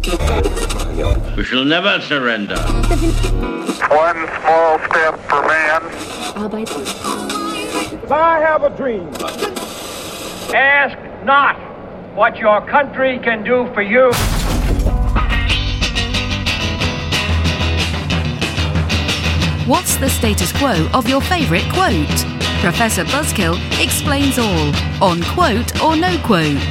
We shall never surrender. One small step for man. I have a dream. Ask not what your country can do for you. What's the status quo of your favourite quote? Professor Buzzkill explains all on Quote or No Quote.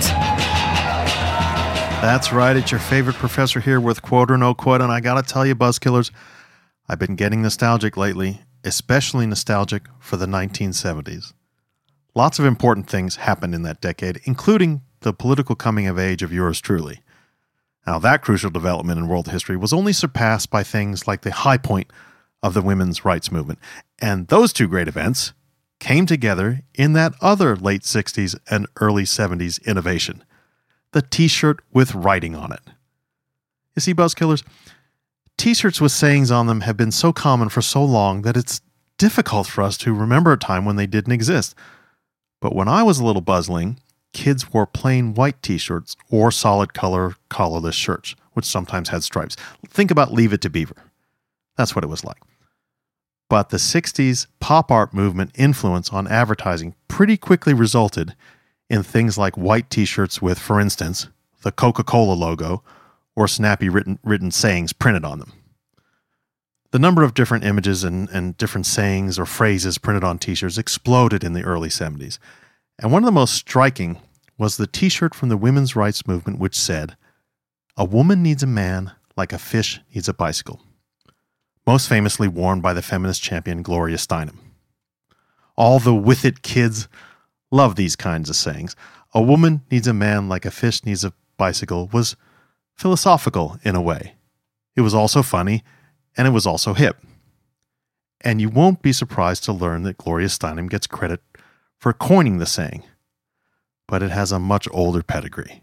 That's right, it's your favorite professor here with Quote or No Quote, and I gotta tell you, Buzzkillers, I've been getting nostalgic lately, especially nostalgic for the 1970s. Lots of important things happened in that decade, including the political coming of age of yours truly. Now, that crucial development in world history was only surpassed by things like the high point of the women's rights movement. And those two great events came together in that other late 60s and early 70s innovation, the t-shirt with writing on it. You see, Buzzkillers, t-shirts with sayings on them have been so common for so long that it's difficult for us to remember a time when they didn't exist. But when I was a little buzzling, kids wore plain white t-shirts or solid color collarless shirts, which sometimes had stripes. Think about Leave It to Beaver. That's what it was like. But the 60s pop art movement influence on advertising pretty quickly resulted in things like white t-shirts with, for instance, the Coca-Cola logo or snappy written sayings printed on them. The number of different images and different sayings or phrases printed on t-shirts exploded in the early 70s. And one of the most striking was the t-shirt from the women's rights movement which said, "A woman needs a man like a fish needs a bicycle." Most famously worn by the feminist champion Gloria Steinem. All the with it kids love these kinds of sayings. A woman needs a man like a fish needs a bicycle was philosophical in a way. It was also funny, and it was also hip. And you won't be surprised to learn that Gloria Steinem gets credit for coining the saying, but it has a much older pedigree.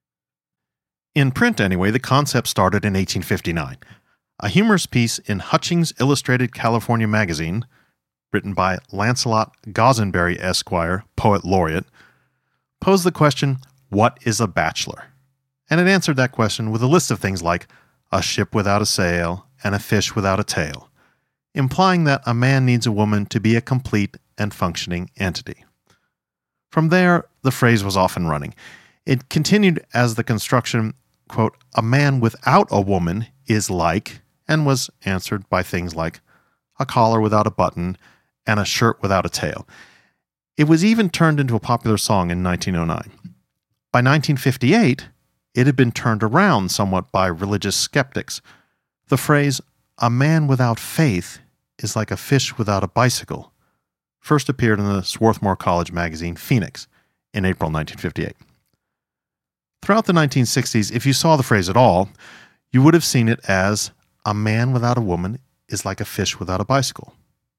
In print anyway, the concept started in 1859. A humorous piece in Hutchings Illustrated California Magazine, written by Lancelot Gosenberry Esquire, Poet Laureate, posed the question, what is a bachelor? And it answered that question with a list of things like a ship without a sail and a fish without a tail, implying that a man needs a woman to be a complete and functioning entity. From there, the phrase was off and running. It continued as the construction, quote, a man without a woman is like, and was answered by things like a collar without a button and a shirt without a tail. It was even turned into a popular song in 1909. By 1958, it had been turned around somewhat by religious skeptics. The phrase, a man without faith is like a fish without a bicycle, first appeared in the Swarthmore College magazine Phoenix in April 1958. Throughout the 1960s, if you saw the phrase at all, you would have seen it as a man without a woman is like a fish without a bicycle.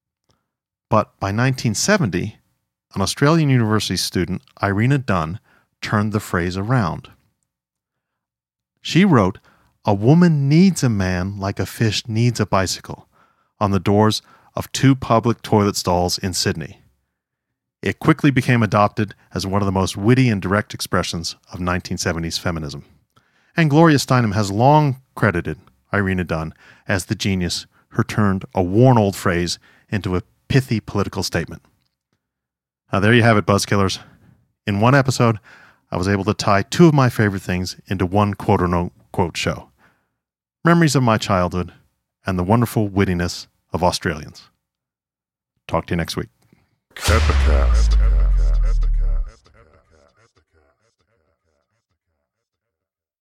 But by 1970, an Australian university student, Irina Dunn, turned the phrase around. She wrote, "A woman needs a man like a fish needs a bicycle," on the doors of 2 public toilet stalls in Sydney. It quickly became adopted as one of the most witty and direct expressions of 1970s feminism. And Gloria Steinem has long credited Irina Dunn as the genius who turned a worn old phrase into a pithy political statement. Now there you have it, Buzzkillers. In one episode, I was able to tie 2 of my favorite things into one quote or no quote show. Memories of my childhood and the wonderful wittiness of Australians. Talk to you next week. Epicast.